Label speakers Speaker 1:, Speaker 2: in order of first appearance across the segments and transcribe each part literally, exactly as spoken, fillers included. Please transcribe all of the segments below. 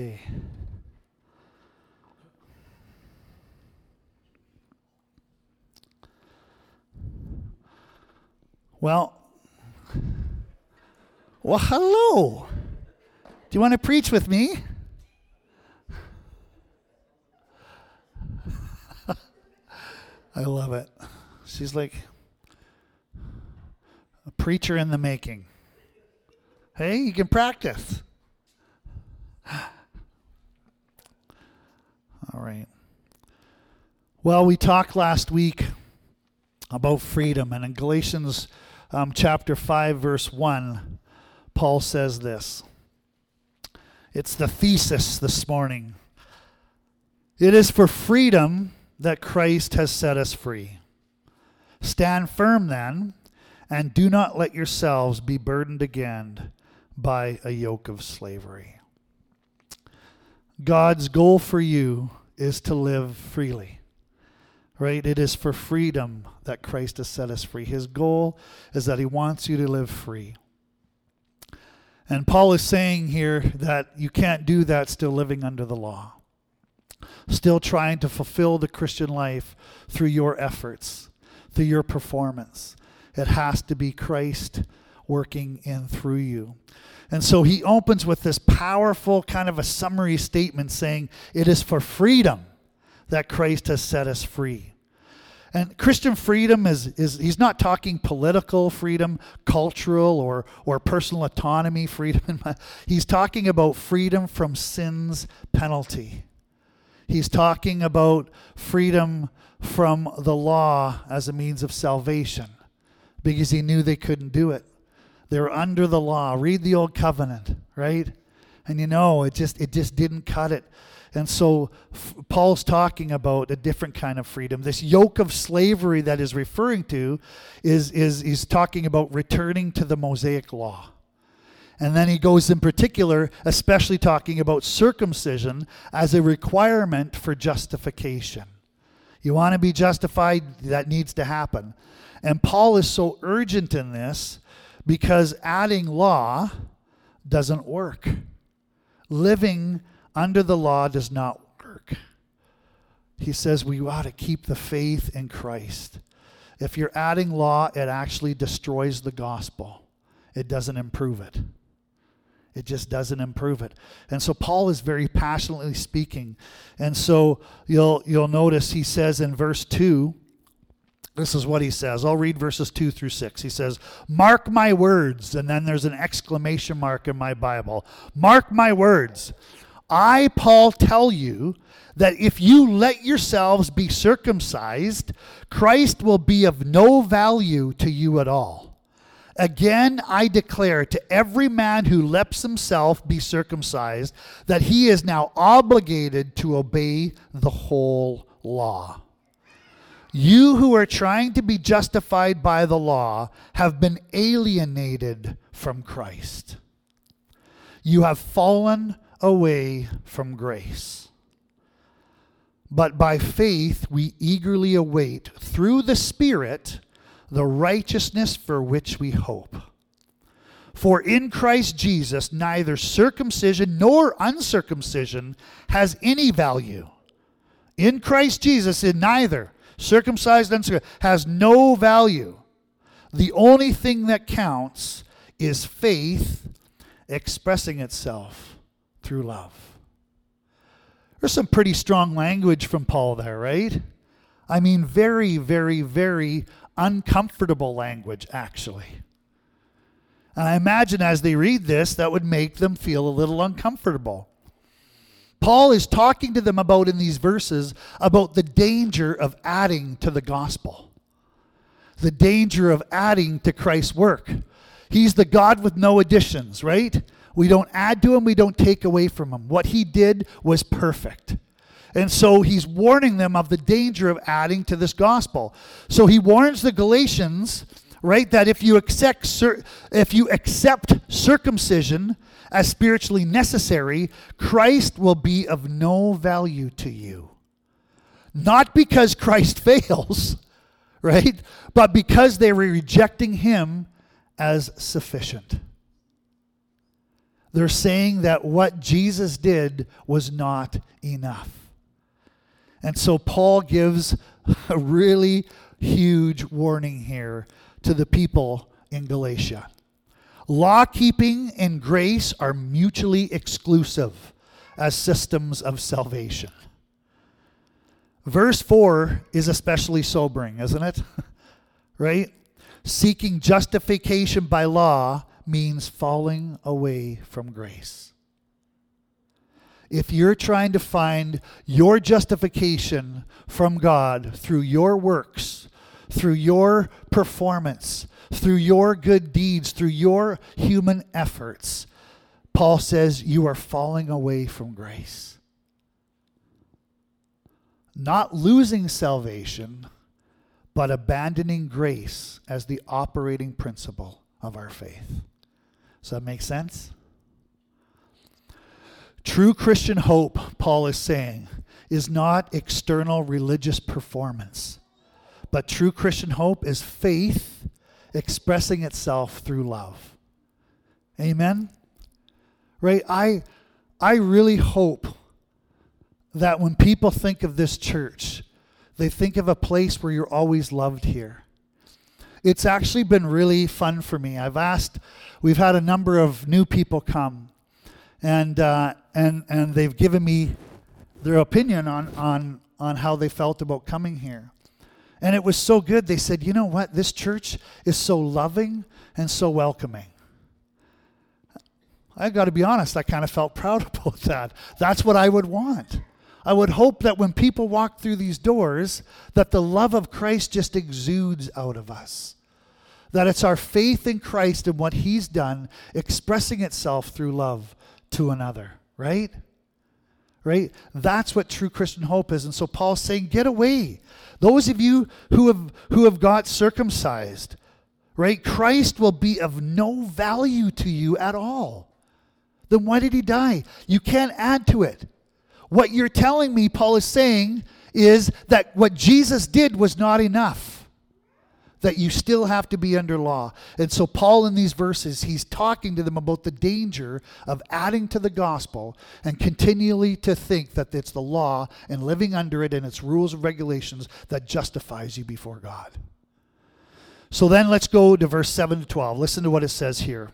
Speaker 1: Okay. Well, well, hello. Do you want to preach with me? I love it. She's like a preacher in the making. Hey, you can practice. All right. Well, we talked last week about freedom, and in Galatians um, chapter five, verse one, Paul says this. It's the thesis this morning. It is for freedom that Christ has set us free. Stand firm then, and do not let yourselves be burdened again by a yoke of slavery. God's goal for you is to live freely, right? It is for freedom that Christ has set us free. His goal is that he wants you to live free. And Paul is saying here that you can't do that still living under the law, still trying to fulfill the Christian life through your efforts, through your performance. It has to be Christ working in through you. And so he opens with this powerful kind of a summary statement saying, it is for freedom that Christ has set us free. And Christian freedom is, is he's not talking political freedom, cultural or, or personal autonomy freedom. He's talking about freedom from sin's penalty. He's talking about freedom from the law as a means of salvation because he knew they couldn't do it. They were under the law. Read the Old Covenant, right? And you know, it just it just didn't cut it. And so f- Paul's talking about a different kind of freedom. This yoke of slavery that is referring to is is he's talking about returning to the Mosaic law. And then he goes in particular, especially talking about circumcision as a requirement for justification. You want to be justified, that needs to happen. And Paul is so urgent in this because adding law doesn't work. Living under the law does not work. He says we ought to keep the faith in Christ. If you're adding law, it actually destroys the gospel. It doesn't improve it. It just doesn't improve it. And so Paul is very passionately speaking. And so you'll you'll notice he says in verse two, this is what he says. I'll read verses two through six. He says, mark my words. And then there's an exclamation mark in my Bible. Mark my words. I, Paul, tell you that if you let yourselves be circumcised, Christ will be of no value to you at all. Again, I declare to every man who lets himself be circumcised that he is now obligated to obey the whole law. You who are trying to be justified by the law have been alienated from Christ. You have fallen away from grace. But by faith we eagerly await through the Spirit the righteousness for which we hope. For in Christ Jesus neither circumcision nor uncircumcision has any value. In Christ Jesus in neither circumcised and uncircumcised has no value. The only thing that counts is faith expressing itself through love. There's some pretty strong language from Paul there, right? I mean, very, very, very uncomfortable language, actually. And I imagine as they read this, that would make them feel a little uncomfortable. Paul is talking to them about in these verses about the danger of adding to the gospel. The danger of adding to Christ's work. He's the God with no additions, right? We don't add to him, we don't take away from him. What he did was perfect. And so he's warning them of the danger of adding to this gospel. So he warns the Galatians, right, that if you accept if you accept circumcision as spiritually necessary, Christ will be of no value to you. Not because Christ fails, right, but because they were rejecting him as sufficient. They're saying that what Jesus did was not enough. And so Paul gives a really huge warning here to the people in Galatia. Law-keeping and grace are mutually exclusive as systems of salvation. Verse four is especially sobering, isn't it? Right? Seeking justification by law means falling away from grace. If you're trying to find your justification from God through your works, through your performance, through your good deeds, through your human efforts, Paul says you are falling away from grace. Not losing salvation, but abandoning grace as the operating principle of our faith. Does that make sense? True Christian hope, Paul is saying, is not external religious performance, but true Christian hope is faith expressing itself through love. Amen? Right? I, I really hope that when people think of this church, they think of a place where you're always loved here. It's actually been really fun for me. I've asked, we've had a number of new people come, and uh, and and they've given me their opinion on on on how they felt about coming here. And it was so good. They said, you know what? This church is so loving and so welcoming. I got to be honest, I kind of felt proud about that. That's what I would want. I would hope that when people walk through these doors, that the love of Christ just exudes out of us. That it's our faith in Christ and what he's done expressing itself through love to another, right? Right? That's what true Christian hope is. And so Paul's saying, get away. Those of you who have who have got circumcised, right? Christ will be of no value to you at all. Then why did he die? You can't add to it. What you're telling me, Paul is saying, is that what Jesus did was not enough. That you still have to be under law. And so Paul in these verses, he's talking to them about the danger of adding to the gospel and continually to think that it's the law and living under it and its rules and regulations that justifies you before God. So then let's go to verse seven to twelve. Listen to what it says here.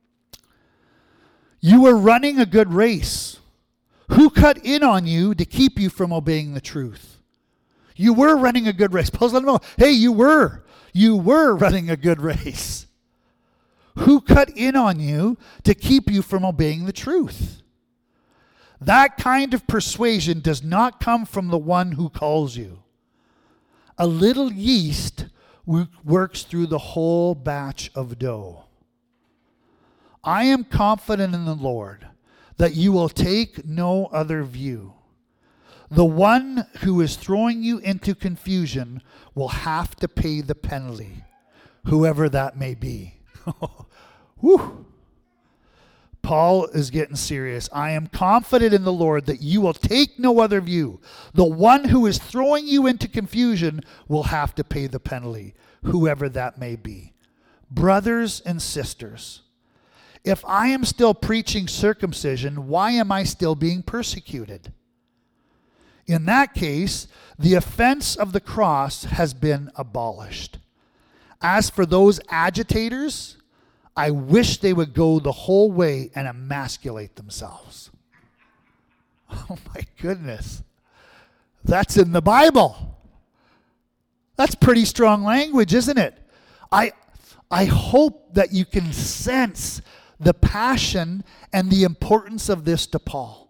Speaker 1: You were running a good race. Who cut in on you to keep you from obeying the truth? You were running a good race. Paul's letting them know, hey, you were. You were running a good race. Who cut in on you to keep you from obeying the truth? That kind of persuasion does not come from the one who calls you. A little yeast works through the whole batch of dough. I am confident in the Lord that you will take no other view. The one who is throwing you into confusion will have to pay the penalty, whoever that may be. Whew. Paul is getting serious. I am confident in the Lord that you will take no other view. The one who is throwing you into confusion will have to pay the penalty, whoever that may be. Brothers and sisters, if I am still preaching circumcision, why am I still being persecuted? In that case, the offense of the cross has been abolished. As for those agitators, I wish they would go the whole way and emasculate themselves. Oh my goodness. That's in the Bible. That's pretty strong language, isn't it? I, I hope that you can sense the passion and the importance of this to Paul.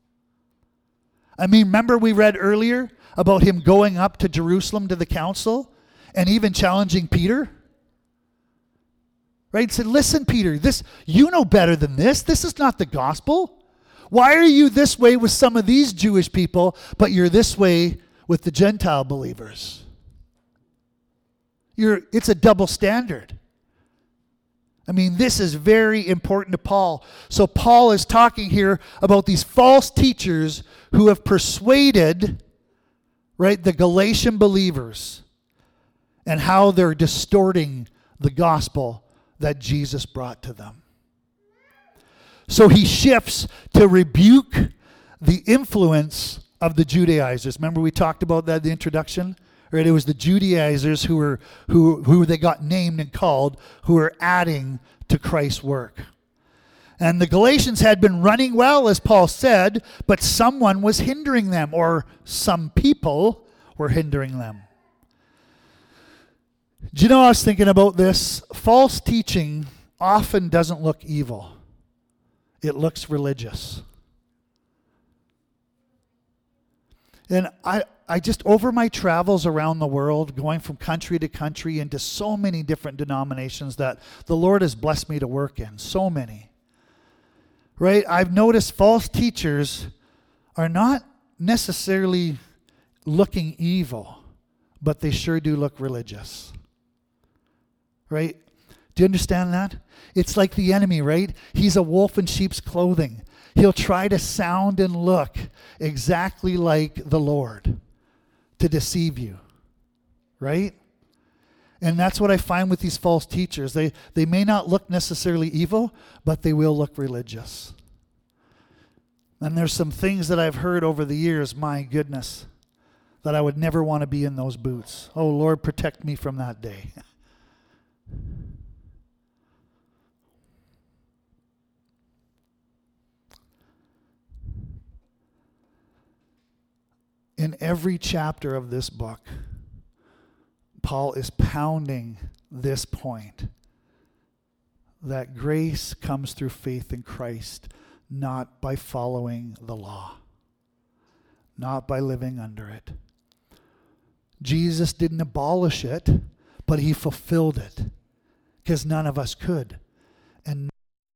Speaker 1: I mean, remember we read earlier about him going up to Jerusalem to the council and even challenging Peter? Right? He said, listen, Peter, this you know better than this. This is not the gospel. Why are you this way with some of these Jewish people, but you're this way with the Gentile believers? You're, it's a double standard. I mean, this is very important to Paul. So Paul is talking here about these false teachers who have persuaded, right, the Galatian believers and how they're distorting the gospel that Jesus brought to them. So he shifts to rebuke the influence of the Judaizers. Remember we talked about that in the introduction? Right? It was the Judaizers who were who who they got named and called, who were adding to Christ's work. And the Galatians had been running well, as Paul said, but someone was hindering them, or some people were hindering them. Do you know, I was thinking about this? False teaching often doesn't look evil. It looks religious. And I, I just, over my travels around the world, going from country to country into so many different denominations that the Lord has blessed me to work in, so many. Right? I've noticed false teachers are not necessarily looking evil, but they sure do look religious. Right? Do you understand that? It's like the enemy, right? He's a wolf in sheep's clothing. He'll try to sound and look exactly like the Lord to deceive you. Right? And that's what I find with these false teachers. They they may not look necessarily evil, but they will look religious. And there's some things that I've heard over the years, my goodness, that I would never want to be in those boots. Oh, Lord, protect me from that day. In every chapter of this book, Paul is pounding this point that grace comes through faith in Christ, not by following the law, not by living under it. Jesus didn't abolish it, but he fulfilled it, because none of us could. And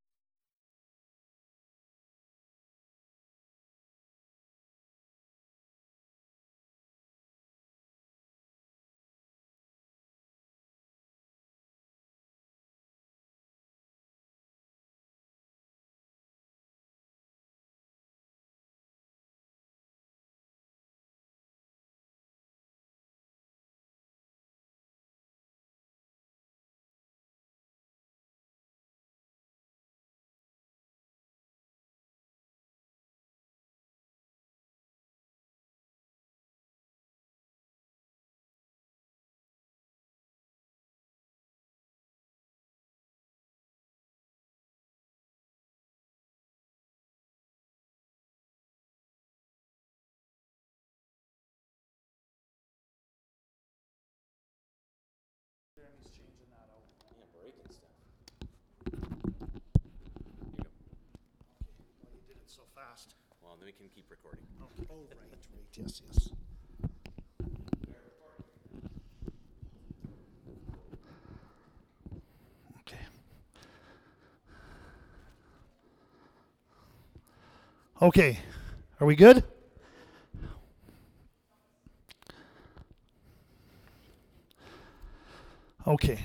Speaker 1: Jeremy's changing that out.
Speaker 2: Yeah, breaking stuff. Here you go.
Speaker 1: Okay. Well, he did it so fast.
Speaker 2: Well, then we can keep recording.
Speaker 1: Okay. Oh, right, right. Yes, yes. Okay. Okay. Are we good? Okay.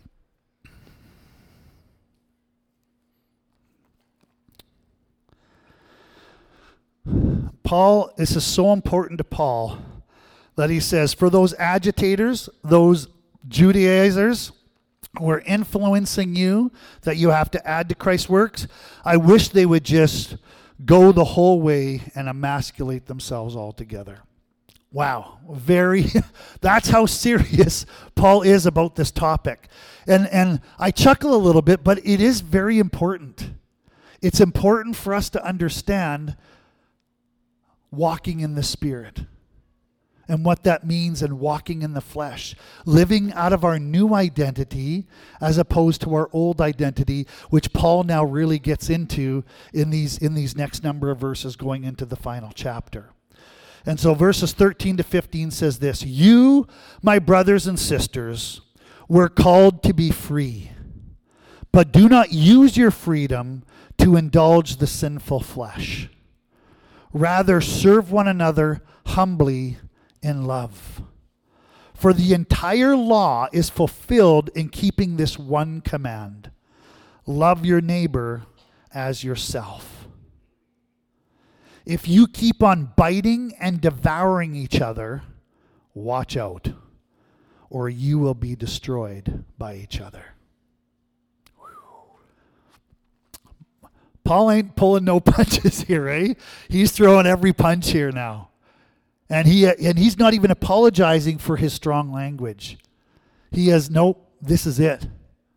Speaker 1: Paul, this is so important to Paul that he says, for those agitators, those Judaizers who are influencing you, that you have to add to Christ's works, I wish they would just go the whole way and emasculate themselves altogether. Wow, very, that's how serious Paul is about this topic. And and I chuckle a little bit, but it is very important. It's important for us to understand walking in the Spirit and what that means and walking in the flesh. Living out of our new identity as opposed to our old identity, which Paul now really gets into in these in these next number of verses going into the final chapter. And so verses thirteen to fifteen says this, you, my brothers and sisters, were called to be free, but do not use your freedom to indulge the sinful flesh. Rather, serve one another humbly in love. For the entire law is fulfilled in keeping this one command. Love your neighbor as yourself. If you keep on biting and devouring each other, watch out, or you will be destroyed by each other. Paul ain't pulling no punches here, eh? He's throwing every punch here now. And he and he's not even apologizing for his strong language. He has, nope, this is it.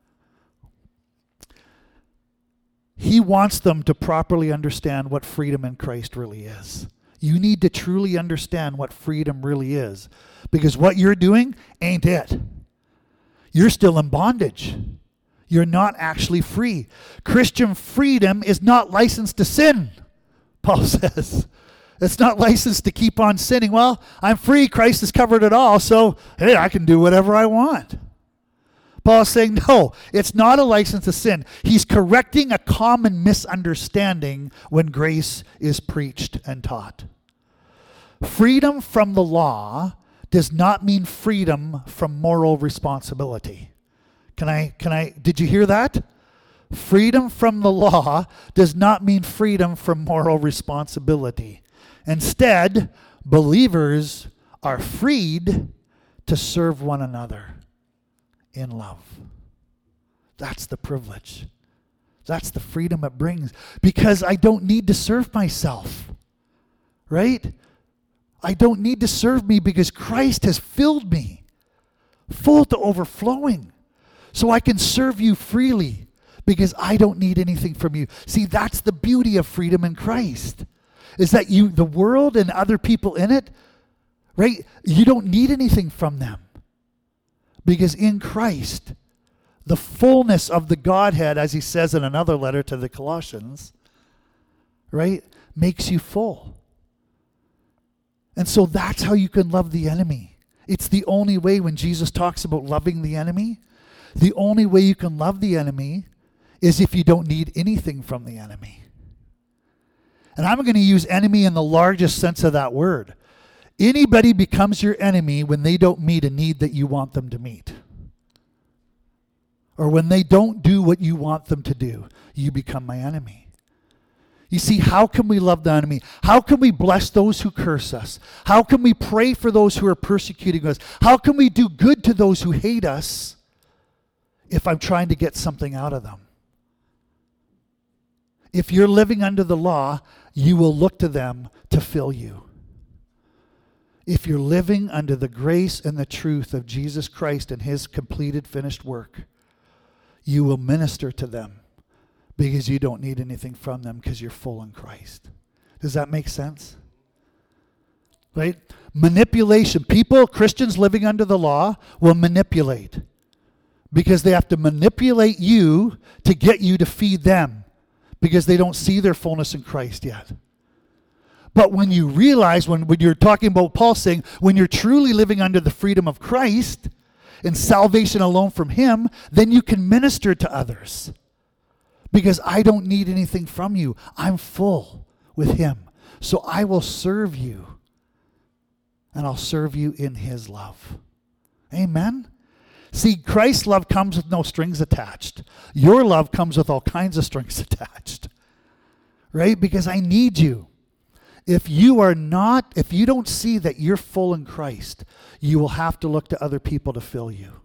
Speaker 1: He wants them to properly understand what freedom in Christ really is. You need to truly understand what freedom really is. Because what you're doing ain't it. You're still in bondage. You're not actually free. Christian freedom is not licensed to sin, Paul says. It's not licensed to keep on sinning. Well, I'm free. Christ has covered it all. So, hey, I can do whatever I want. Paul's saying, no, it's not a license to sin. He's correcting a common misunderstanding when grace is preached and taught. Freedom from the law does not mean freedom from moral responsibility. Can I, can I, did you hear that? Freedom from the law does not mean freedom from moral responsibility. Instead, believers are freed to serve one another in love. That's the privilege. That's the freedom it brings. Because I don't need to serve myself. Right? I don't need to serve me because Christ has filled me full to overflowing. So I can serve you freely because I don't need anything from you. See, that's the beauty of freedom in Christ. Is that you, the world and other people in it, right? You don't need anything from them. Because in Christ, the fullness of the Godhead, as he says in another letter to the Colossians, right, makes you full. And so that's how you can love the enemy. It's the only way when Jesus talks about loving the enemy. The only way you can love the enemy is if you don't need anything from the enemy. And I'm going to use enemy in the largest sense of that word. Anybody becomes your enemy when they don't meet a need that you want them to meet. Or when they don't do what you want them to do, you become my enemy. You see, how can we love the enemy? How can we bless those who curse us? How can we pray for those who are persecuting us? How can we do good to those who hate us if I'm trying to get something out of them? If you're living under the law, you will look to them to fill you. If you're living under the grace and the truth of Jesus Christ and his completed finished work, you will minister to them because you don't need anything from them because you're full in Christ. Does that make sense? Right? Manipulation. People, Christians living under the law, will manipulate because they have to manipulate you to get you to feed them because they don't see their fullness in Christ yet. But when you realize, when, when you're talking about Paul saying, when you're truly living under the freedom of Christ and salvation alone from him, then you can minister to others. Because I don't need anything from you. I'm full with him. So I will serve you. And I'll serve you in his love. Amen? See, Christ's love comes with no strings attached. Your love comes with all kinds of strings attached. Right? Because I need you. If you are not, if you don't see that you're full in Christ, you will have to look to other people to fill you.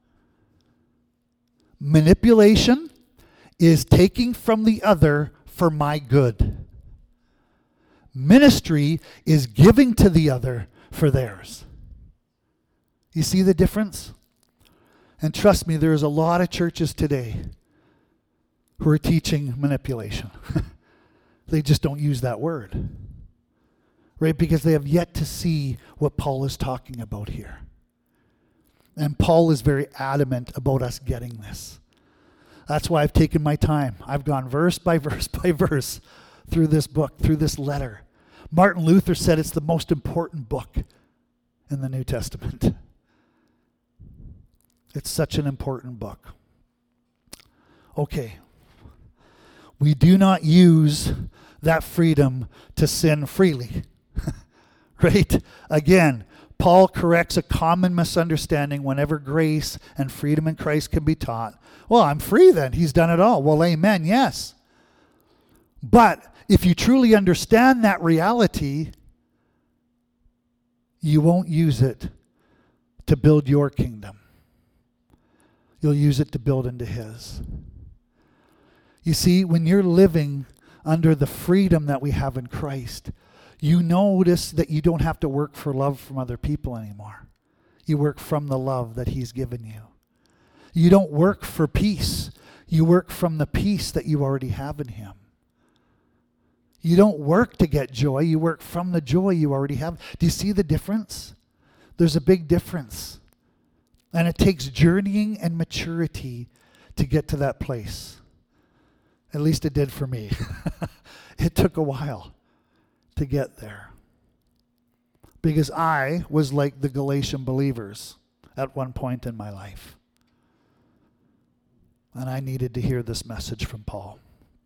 Speaker 1: Manipulation is taking from the other for my good. Ministry is giving to the other for theirs. You see the difference? And trust me, there's a lot of churches today who are teaching manipulation. They just don't use that word. Right? Because they have yet to see what Paul is talking about here. And Paul is very adamant about us getting this. That's why I've taken my time. I've gone verse by verse by verse through this book, through this letter. Martin Luther said it's the most important book in the New Testament. It's such an important book. Okay. We do not use that freedom to sin freely. Right? Again, Paul corrects a common misunderstanding whenever grace and freedom in Christ can be taught. Well, I'm free then. He's done it all. Well, amen, yes. But if you truly understand that reality, you won't use it to build your kingdom. You'll use it to build into his. You see, when you're living under the freedom that we have in Christ, you notice that you don't have to work for love from other people anymore. You work from the love that he's given you. You don't work for peace. You work from the peace that you already have in him. You don't work to get joy. You work from the joy you already have. Do you see the difference? There's a big difference. And it takes journeying and maturity to get to that place. At least it did for me. It took a while to get there. Because I was like the Galatian believers at one point in my life. And I needed to hear this message from Paul.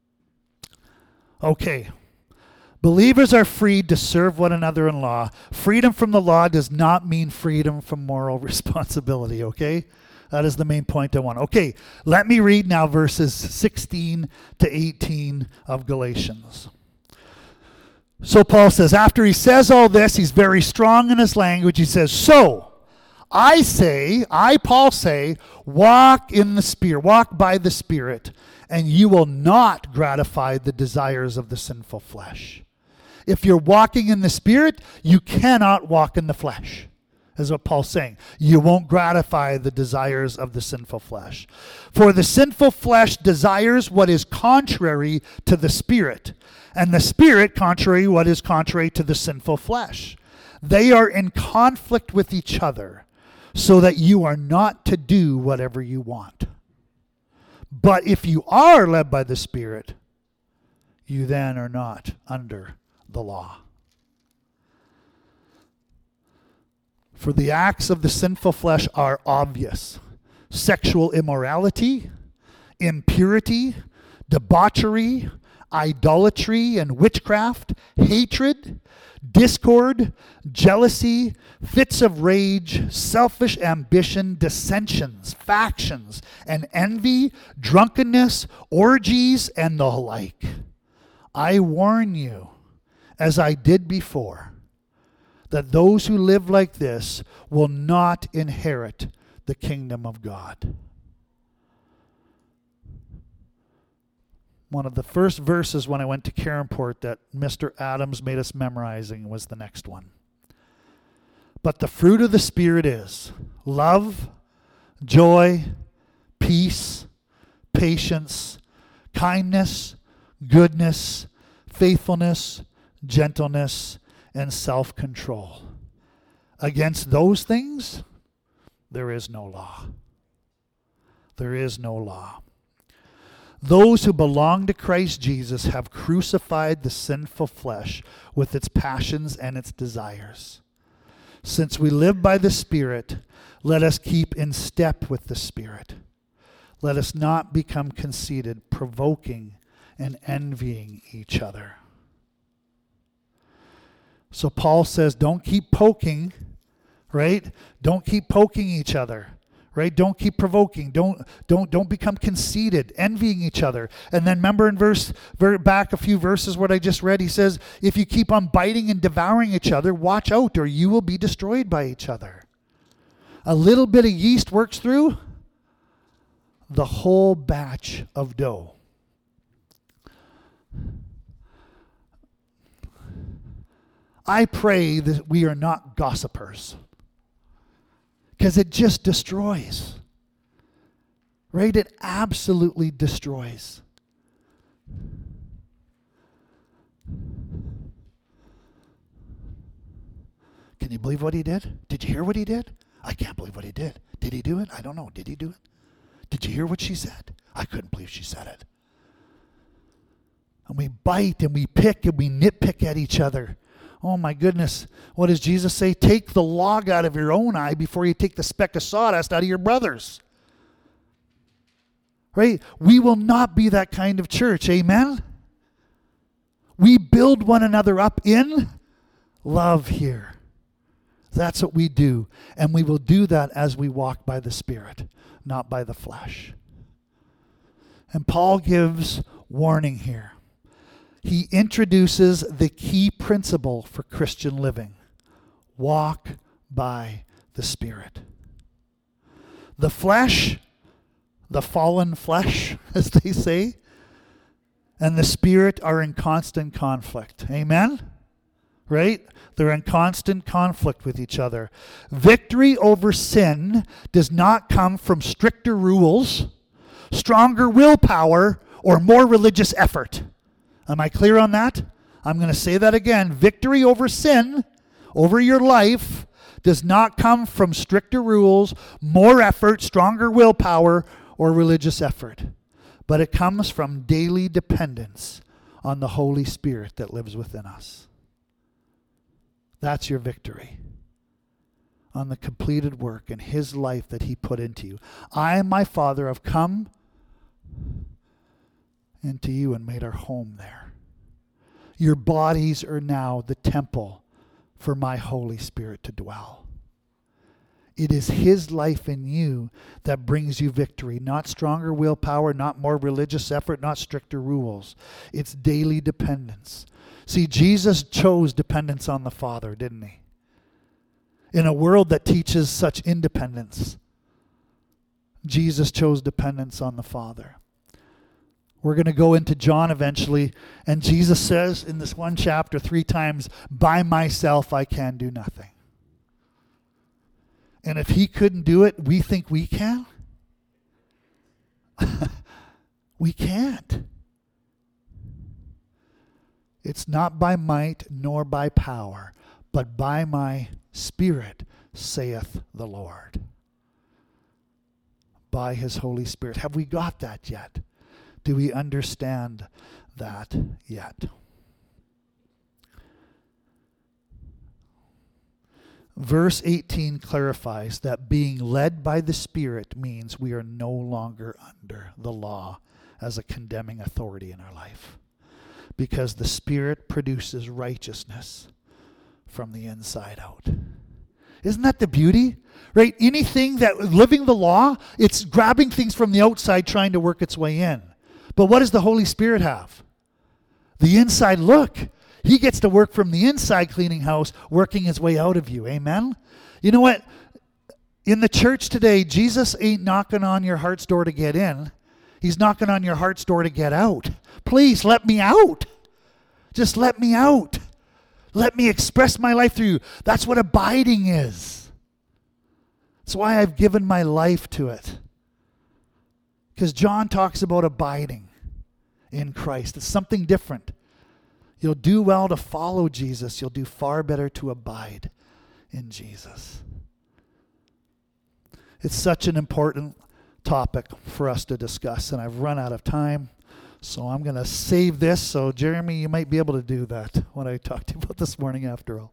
Speaker 1: Okay. Believers are freed to serve one another in law. Freedom from the law does not mean freedom from moral responsibility, okay? That is the main point I want. Okay, let me read now verses sixteen to eighteen of Galatians. So Paul says, after he says all this, he's very strong in his language. He says, so I say, I, Paul, say, walk in the Spirit, walk by the Spirit, and you will not gratify the desires of the sinful flesh. If you're walking in the Spirit, you cannot walk in the flesh, is what Paul's saying. You won't gratify the desires of the sinful flesh. For the sinful flesh desires what is contrary to the Spirit, and the Spirit contrary what is contrary to the sinful flesh. They are in conflict with each other, so that you are not to do whatever you want. But if you are led by the Spirit, you then are not under the law. For the acts of the sinful flesh are obvious: sexual immorality, impurity, debauchery, idolatry and witchcraft, hatred, discord, jealousy, fits of rage, selfish ambition, dissensions, factions, and envy, drunkenness, orgies, and the like. I warn you, as I did before, that those who live like this will not inherit the kingdom of God. One of the first verses when I went to Carenport that Mister Adams made us memorizing was the next one. But the fruit of the Spirit is love, joy, peace, patience, kindness, goodness, faithfulness, gentleness, and self-control. Against those things, there is no law. There is no law. Those who belong to Christ Jesus have crucified the sinful flesh with its passions and its desires. Since we live by the Spirit, let us keep in step with the Spirit. Let us not become conceited, provoking and envying each other. So Paul says, don't keep poking, right? Don't keep poking each other. Right? Don't keep provoking. Don't don't don't become conceited, envying each other. And then remember in verse very back a few verses what I just read, he says, if you keep on biting and devouring each other, watch out or you will be destroyed by each other. A little bit of yeast works through the whole batch of dough. I pray that we are not gossipers. Because it just destroys. Right? It absolutely destroys. Can you believe what he did? Did you hear what he did? I can't believe what he did. Did he do it? I don't know. Did he do it? Did you hear what she said? I couldn't believe she said it. And we bite and we pick and we nitpick at each other. Oh my goodness. What does Jesus say? Take the log out of your own eye before you take the speck of sawdust out of your brother's. Right? We will not be that kind of church. Amen? We build one another up in love here. That's what we do. And we will do that as we walk by the Spirit, not by the flesh. And Paul gives warning here. He introduces the key principle for Christian living. Walk by the Spirit. The flesh, the fallen flesh, as they say, and the Spirit are in constant conflict. Amen? Right? They're in constant conflict with each other. Victory over sin does not come from stricter rules, stronger willpower, or more religious effort. Am I clear on that? I'm going to say that again. Victory over sin, over your life, does not come from stricter rules, more effort, stronger willpower, or religious effort. But it comes from daily dependence on the Holy Spirit that lives within us. That's your victory. On the completed work and His life that He put into you. I and my Father have come into you and made our home there. Your bodies are now the temple for my Holy Spirit to dwell. It is His life in you that brings you victory, not stronger willpower, not more religious effort, not stricter rules. It's daily dependence. See, Jesus chose dependence on the Father, didn't He? In a world that teaches such independence, Jesus chose dependence on the Father. We're going to go into John eventually, and Jesus says in this one chapter three times, by myself I can do nothing. And if He couldn't do it, we think we can? We can't. It's not by might nor by power, but by my Spirit, saith the Lord. By His Holy Spirit. Have we got that yet? Do we understand that yet? Verse eighteen clarifies that being led by the Spirit means we are no longer under the law as a condemning authority in our life. Because the Spirit produces righteousness from the inside out. Isn't that the beauty? Right? Anything that, living the law, it's grabbing things from the outside trying to work its way in. But what does the Holy Spirit have? The inside look. He gets to work from the inside, cleaning house, working his way out of you. Amen? You know what? In the church today, Jesus ain't knocking on your heart's door to get in. He's knocking on your heart's door to get out. Please let me out. Just let me out. Let me express my life through you. That's what abiding is. That's why I've given my life to it. Because John talks about abiding in Christ. It's something different. You'll do well to follow Jesus. You'll do far better to abide in Jesus. It's such an important topic for us to discuss, and I've run out of time, so I'm going to save this. So, Jeremy, you might be able to do that, what I talked to you about this morning after all.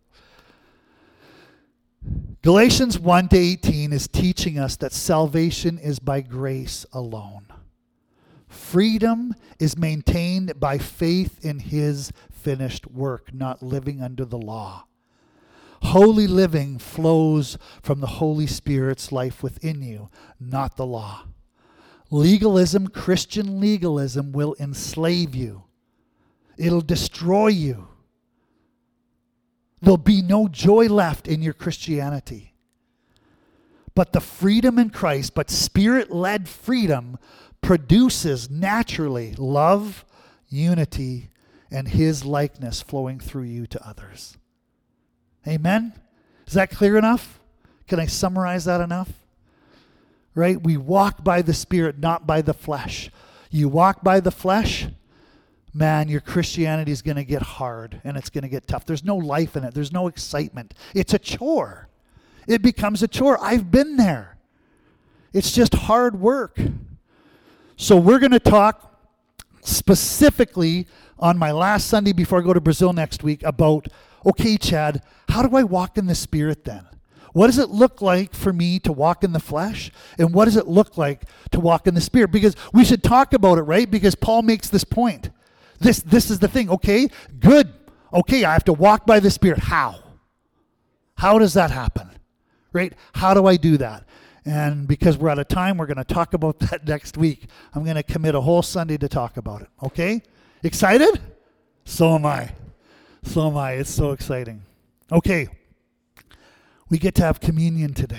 Speaker 1: Galatians one to eighteen is teaching us that salvation is by grace alone. Freedom is maintained by faith in His finished work, not living under the law. Holy living flows from the Holy Spirit's life within you, not the law. Legalism, Christian legalism, will enslave you. It'll destroy you. There'll be no joy left in your Christianity. But the freedom in Christ, but Spirit-led freedom, produces naturally love, unity, and His likeness flowing through you to others. Amen? Is that clear enough? Can I summarize that enough? Right? We walk by the Spirit, not by the flesh. You walk by the flesh, man, your Christianity is going to get hard and it's going to get tough. There's no life in it. There's no excitement. It's a chore. It becomes a chore. I've been there. It's just hard work. So we're going to talk specifically on my last Sunday before I go to Brazil next week about, okay, Chad, how do I walk in the Spirit then? What does it look like for me to walk in the flesh? And what does it look like to walk in the Spirit? Because we should talk about it, right? Because Paul makes this point. This, this is the thing. Okay, good. Okay, I have to walk by the Spirit. How? How does that happen? Right? How do I do that? And because we're out of time, we're going to talk about that next week. I'm going to commit a whole Sunday to talk about it. Okay? Excited? So am I. So am I. It's so exciting. Okay. We get to have communion today.